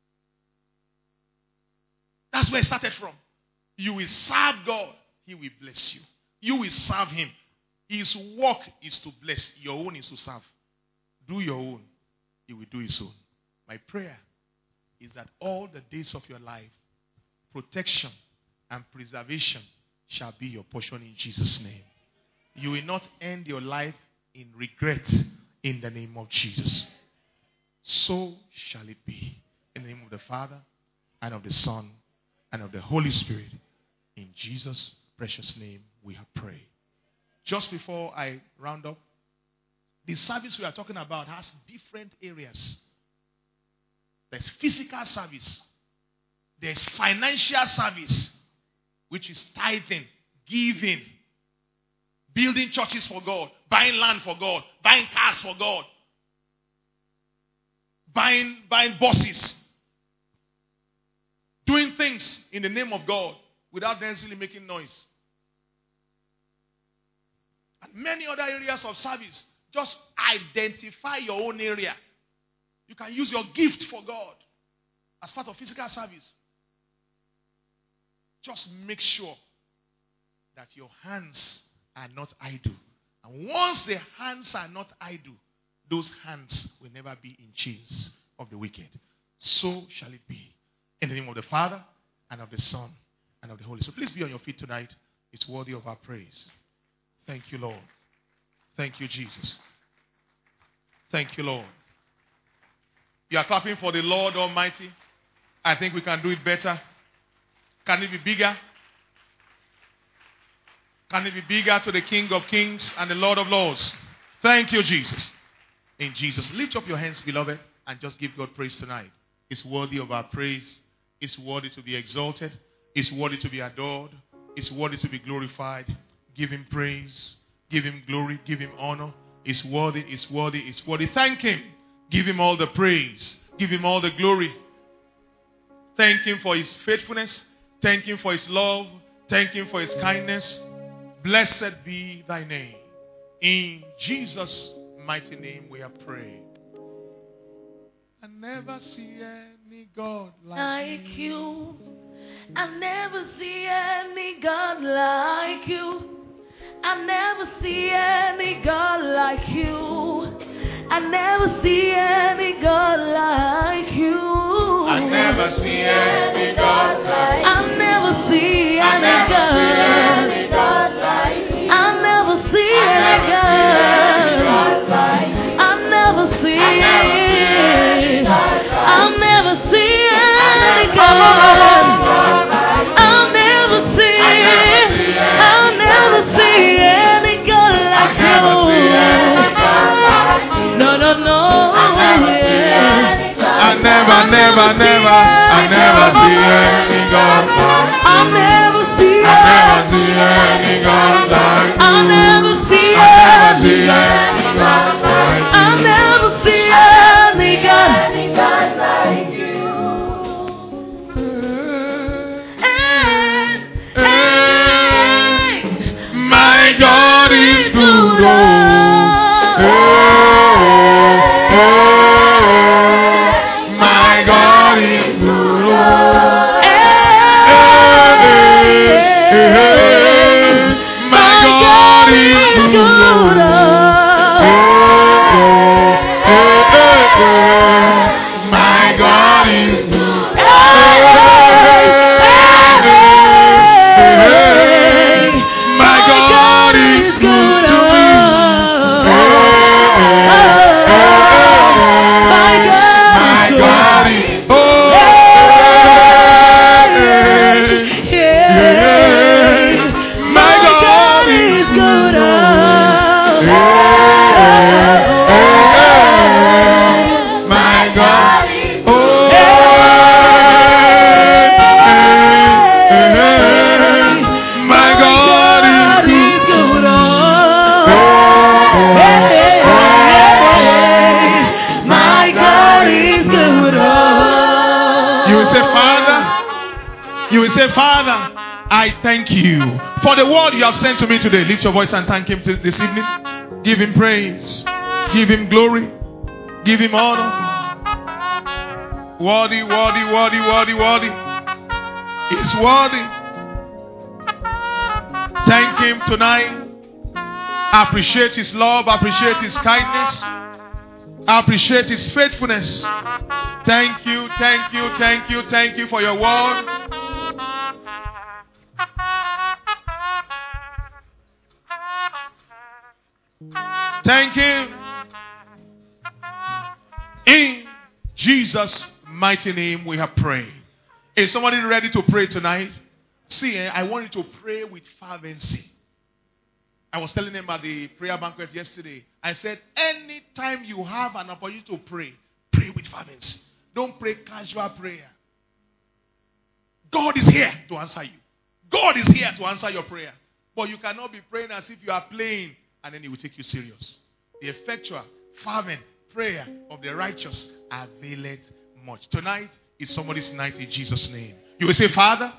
That's where it started from. You will serve God. He will bless you. You will serve him. His work is to bless. Your own is to serve. Do your own. He will do his own. My prayer is that all the days of your life, protection and preservation shall be your portion in Jesus' name. You will not end your life in regret in the name of Jesus. So shall it be. In the name of the Father, and of the Son, and of the Holy Spirit. In Jesus' precious name we have prayed. Just before I round up, the service we are talking about has different areas. There's physical service. There's financial service, which is tithing, giving, building churches for God, buying land for God, buying cars for God, buying buses, doing things in the name of God without necessarily making noise. And many other areas of service. Just identify your own area. You can use your gift for God as part of physical service. Just make sure that your hands are not idle. And once the hands are not idle, those hands will never be in chains of the wicked. So shall it be. In the name of the Father, and of the Son, and of the Holy Spirit. Please be on your feet tonight. It's worthy of our praise. Thank you, Lord. Thank you, Jesus. Thank you, Lord. You are clapping for the Lord Almighty. I think we can do it better. Can it be bigger? Can it be bigger to the King of Kings and the Lord of Lords? Thank you, Jesus. In Jesus. Lift up your hands, beloved, and just give God praise tonight. It's worthy of our praise. It's worthy to be exalted. It's worthy to be adored. It's worthy to be glorified. Give him praise. Give him glory. Give him honor. It's worthy. It's worthy. It's worthy. Thank him. Give him all the praise. Give him all the glory. Thank him for his faithfulness. Thank him for his love. Thank him for his kindness. Blessed be thy name. In Jesus' mighty name we are praying. I never see any God like you. I never see any God like you. I never see any God like you. I never see any God like you. I never see any God like you. I never see any God like you. I never see any God like you. I never see any God. I never see any God. I'll never see any God like you. No, no, no. I never see any God. I'll never see any God like you. I'll never see any God like you. I'll never see any God like you. My God is good. My God is good. My God is good. My God is good. My God is good to me. My God is my God is good. My God. My God is good. My God is good. You will say, Father. You will say, Father, I thank you for the word you have sent to me today. Lift your voice and thank him this evening. Give him praise. Give him glory. Give him honor. Worthy, worthy, worthy, worthy, worthy. He's worthy. Thank him tonight. Appreciate his love. Appreciate his kindness. Appreciate his faithfulness. Thank you, thank you, thank you, thank you for your word. Thank Him. In Jesus' mighty name we have prayed. Is somebody ready to pray tonight? See, I want you to pray with fervency. I was telling them at the prayer banquet yesterday. I said, anytime you have an opportunity to pray, pray with fervency. Don't pray casual prayer. God is here to answer you. God is here to answer your prayer. But you cannot be praying as if you are playing, and then He will take you serious. The effectual, fervent prayer of the righteous availeth much. Tonight is somebody's night in Jesus' name. You will say, Father,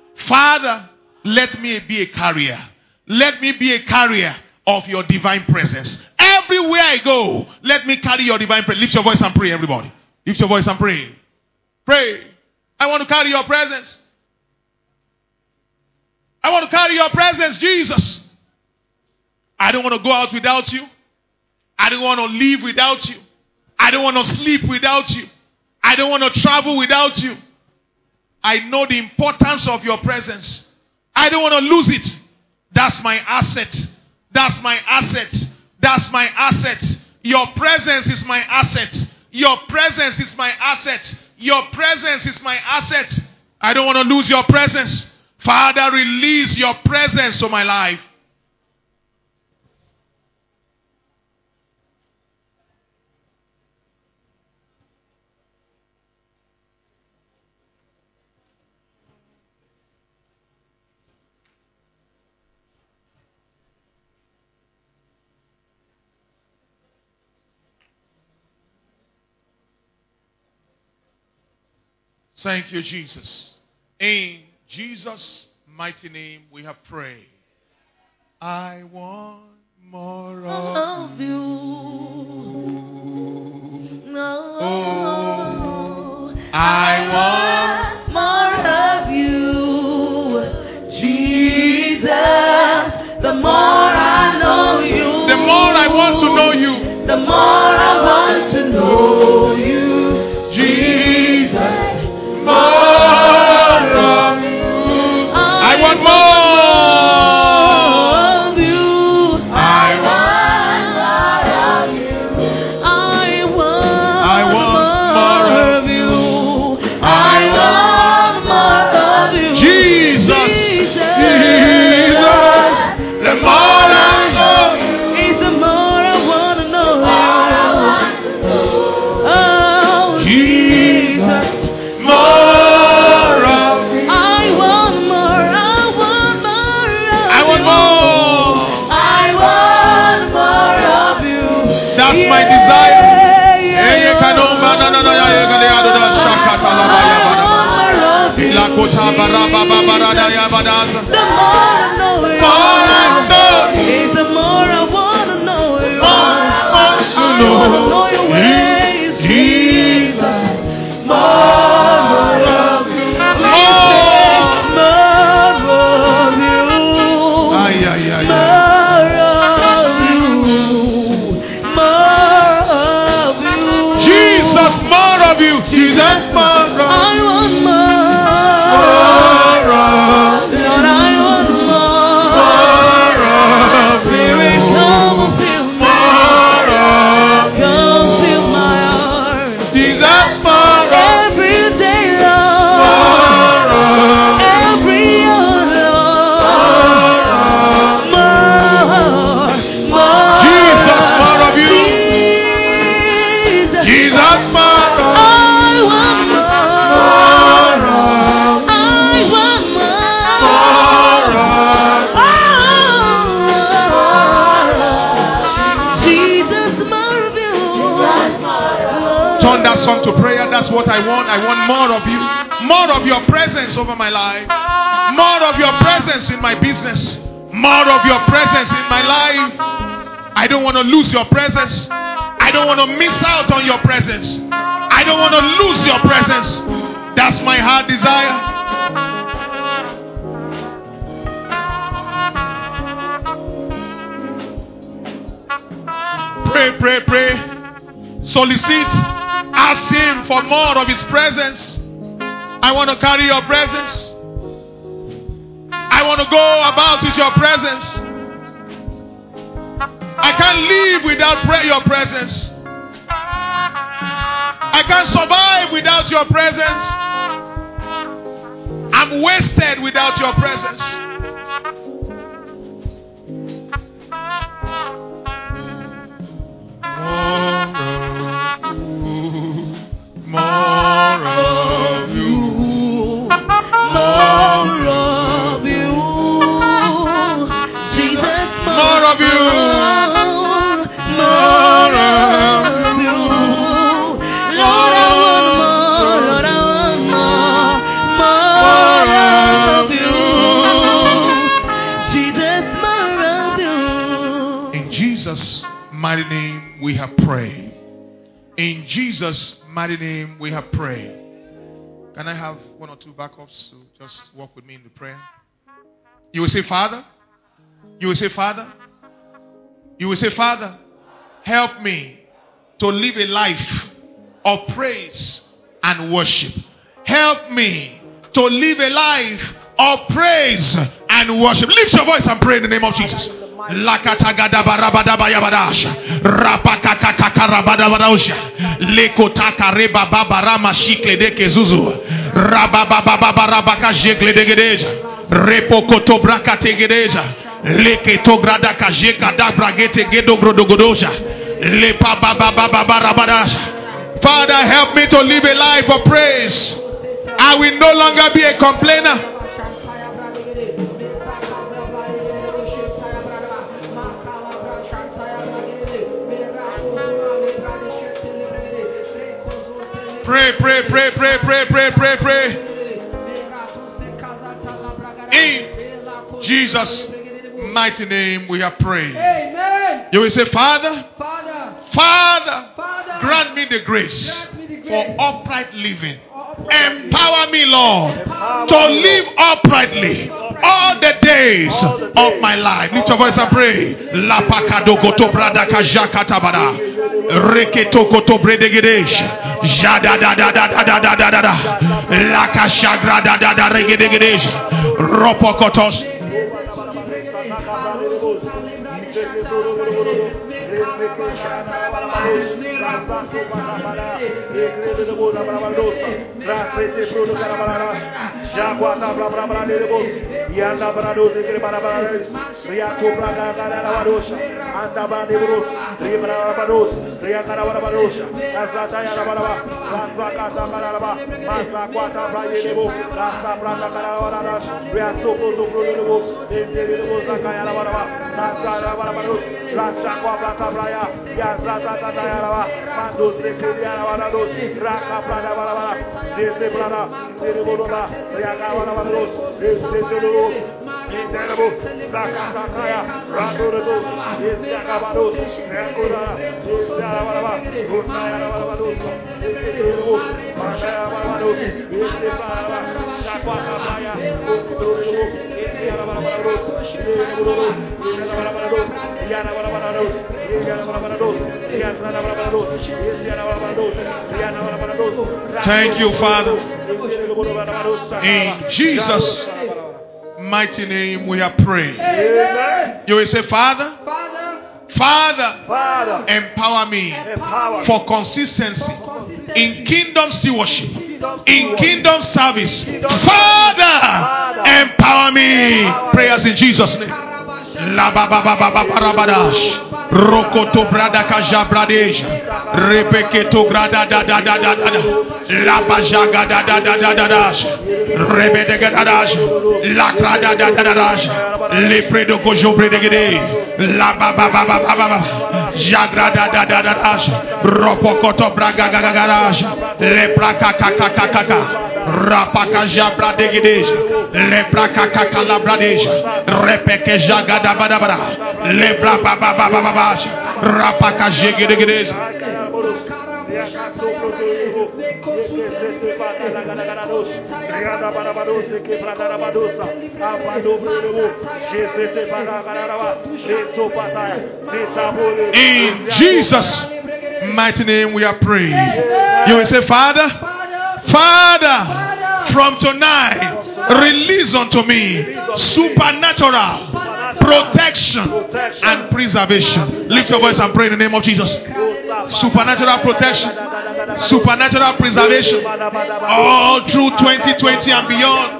let me be a carrier. Let me be a carrier of your divine presence. Everywhere I go, let me carry your divine presence. Lift your voice and pray, everybody. Lift your voice and pray. Pray. I want to carry your presence. I want to carry your presence, Jesus. I don't want to go out without you. I don't want to live without you. I don't want to sleep without you. I don't want to travel without you. I know the importance of your presence. I don't want to lose it. That's my asset. That's my asset. That's my asset. Your presence is my asset. Your presence is my asset. Your presence is my asset. I don't want to lose your presence. Father, release your presence to my life. Thank you, Jesus. In Jesus' mighty name we have prayed. I want more of you. No. Oh, I want more of you. Jesus, the more I know you. The more I want to know you. The more I want to know you. Jesus. More of you. I want more of you. I want more of you. I want more of you. I want more of you. Jesus. The more I know you. It's the more I want to know you. Oh, Jesus. More of you. I want more. I want more of I want you. more. I want more of you. That's my desire. The more I know you, it's the more I want to know you. I want to know your ways, Jesus. More of you. More of you. Ay, ay, ay, ay. More of you. Jesus, more of you. Jesus, more of you. I want more. Lord, I want more. Spirit, come fill me. Come fill my heart. Jesus, more of Every day, Lord. Every hour, Lord. More. Jesus, more of you. Jesus. Jesus, more of you. I want more. I want more. Jesus, more of you. Turn that song to prayer. That's what I want. I want more of you. More of your presence over my life. More of your presence in my business. More of your presence in my life. I don't want to lose your presence. I don't want to miss out on your presence. I don't want to lose your presence. That's my heart desire. Pray, pray, pray. Solicit. Ask Him for more of His presence. I want to carry your presence. I want to go about with your presence. I can't live without your presence. I can't survive without your presence. I'm wasted without your presence. More of you. More of you. Jesus, More of you. More of you. Lord, I want more. Lord, I want more. More of you. Jesus, more of you. In Jesus' mighty name we have prayed. In Jesus' mighty name we have prayed. Can I have one or two backups to just walk with me in the prayer? You will say, Father. You will say, Father. You will say, Father, help me to live a life of praise and worship. Help me to live a life of praise and worship. Lift your voice and pray in the name of Jesus. Lakatagada barabada yabadasha rapakakaka rabadabadosha lekotaka reba baba rama shikle de kezuzu rababa baba barabaka jekle de gedeja repokoto brakate gedeja leketo grada kajeka da bragete gedo grodogodosha lepa baba baba barabadasha. Father, help me to live a life of praise. I will no longer be a complainer. Pray, pray, pray, pray, pray, pray, pray, pray. In Jesus' mighty name we have prayed. Amen. You will say, Father, Father, Father, Father, grant me the grace for upright living. upright Empower me, Lord, to live uprightly all the days of my life. Lift your voice and pray. Lapakado goto brada kajaka tabada. Reketo koto bredegedesh. Jada da da da da da da da da. Lakashagra da da da regedegedesh. Ropokotos. Thank you, Father. In Jesus' mighty name we have prayed. Amen. You will say, Father, Father, Father, empower me for consistency in kingdom stewardship, in kingdom service. Father, empower me. Prayers in Jesus' name. La ba ba ba ba ba ba rabadash. Rokoto brada kaja bradesh. Repeketo grada da da da da da. La bajaga da da da da da dash. Rebedega da dash. La grada da da da dash. Le predo kojo bredegede. La ba ba ba ba ba ba. Jagra da da da da dash. Ropokoto braga ga ga ga dash. Le praka ka ka ka ka ka. Rapaka jabra degedesh. Le praka ka ka la bradesh. Repeke jaga da ba da ba da. Le bra ba ba ba ba ba. Rapaka jegedegedez. In Jesus' mighty name we are praying. You will say, Father, Father, from tonight, release unto me supernatural protection, and preservation. Lift your voice and pray in the name of Jesus. Supernatural protection, supernatural preservation, all through 2020 and beyond.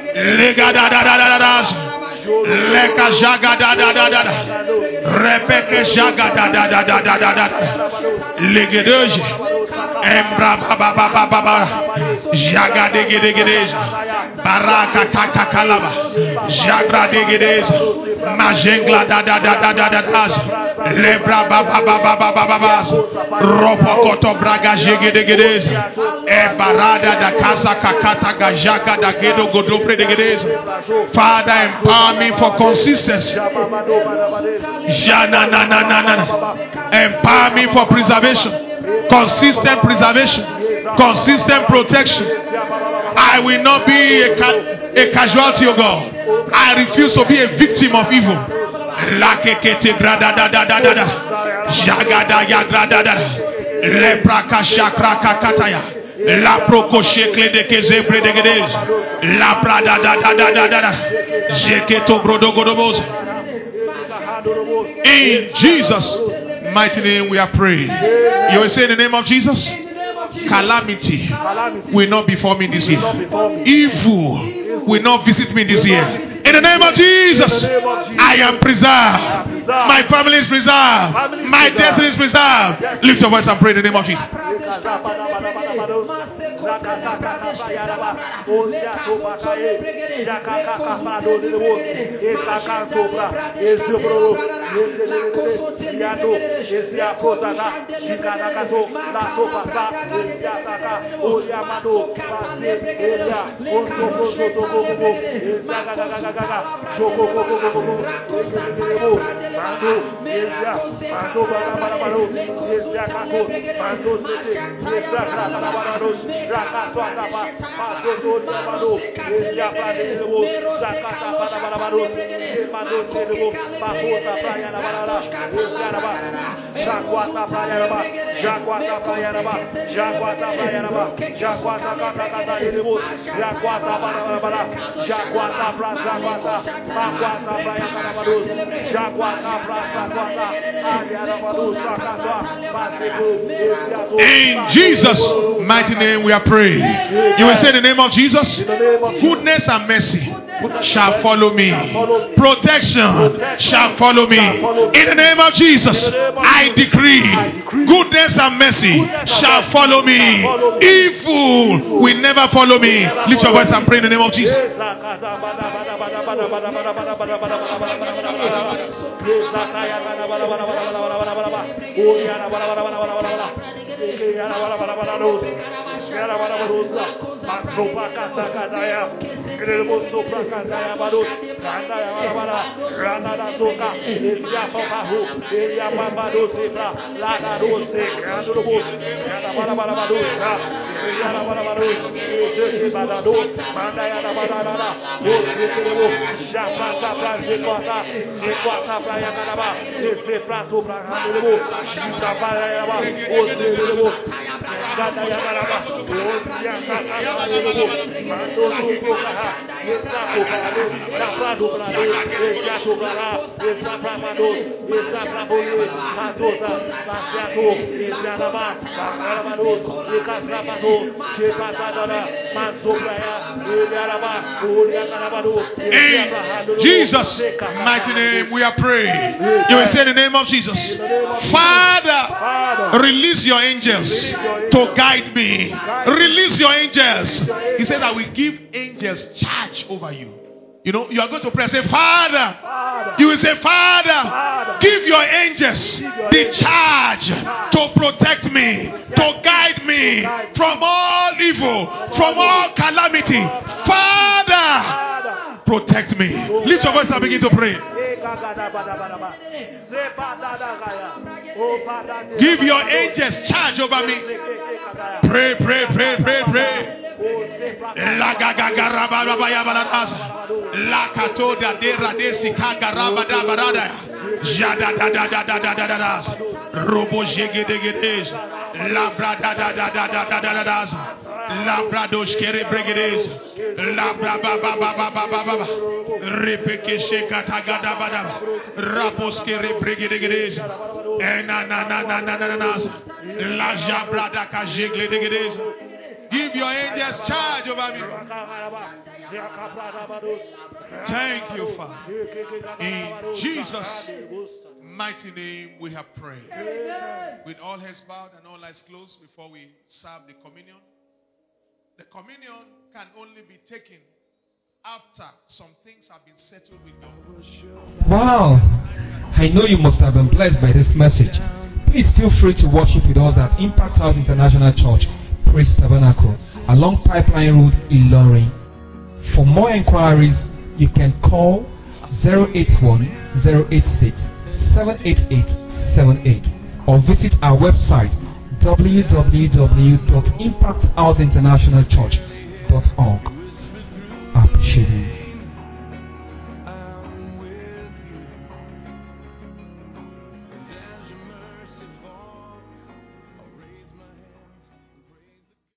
Leka jaga da da da da da. Rebeke jaga da da da da da da da. Legedeje. Embra ba ba ba ba ba ba. Jaga de gede gede. Baraka kaka kalaba. Jagra de gede. Majengla da da da da da da da. Lebra ba ba ba ba ba ba ba ba. Ropokoto braga jege de gede. E barada da casa kakata gajaga da gedo godopre de gede. Father, empower me for consistency. Empower me for preservation. Consistent preservation. Consistent protection. I will not be a casualty of God. I refuse to be a victim of evil. La procochekle de kezebre de gedez. La prada da da da da da. Jeketo brodogodobos. In Jesus' mighty name we are praying. You will say in the name of Jesus, calamity will not befall me this year. Evil will not visit me this year. In the name of Jesus, I am preserved. My family is preserved. My destiny is preserved. Lift your voice and pray in the name of Jesus. In Jesus' mighty name we are praying. You will say in the name of Jesus, goodness and mercy shall follow me. Protection shall follow me. In the name of Jesus, I decree goodness and mercy shall follow me. Evil will never follow me. Lift your voice and pray in the name of Jesus. In Jesus' mighty name we are praying. You will say in the name of Jesus, Father, release your angels to guide me. Release your angels. He says I will give angels charge over you. You know, you are going to pray and say, Father. You will say, Father, give your angels the charge to protect me, to guide me from all evil, from all calamity. Father, protect me. Lift your voice and begin to pray. Give your angels charge over me. Pray, pray, pray, pray, pray. La katoda de radesi kagaraba da barada. Jada da da da da da da da. Robo jege de gedej. La brada da da da da da da da. Labrados kere bregedes. Labra baba baba baba baba. Repeke shekata gada bada. Rapos kere bregedes. Ena na na na na na na. La jabrada ka jegle degedes. Give your angels charge over me. Thank you, Father. In Jesus' mighty name we have prayed. With all heads bowed and all eyes closed before we serve the communion. The communion can only be taken after some things have been settled with God. Wow! I know you must have been blessed by this message. Please feel free to worship with us at Impact House International Church, Praise Tabernacle, along Pipeline Road, Ilorin. For more inquiries, you can call 081-086-78878 or visit our website www.impacthouseinternationalchurch.org. I appreciate you.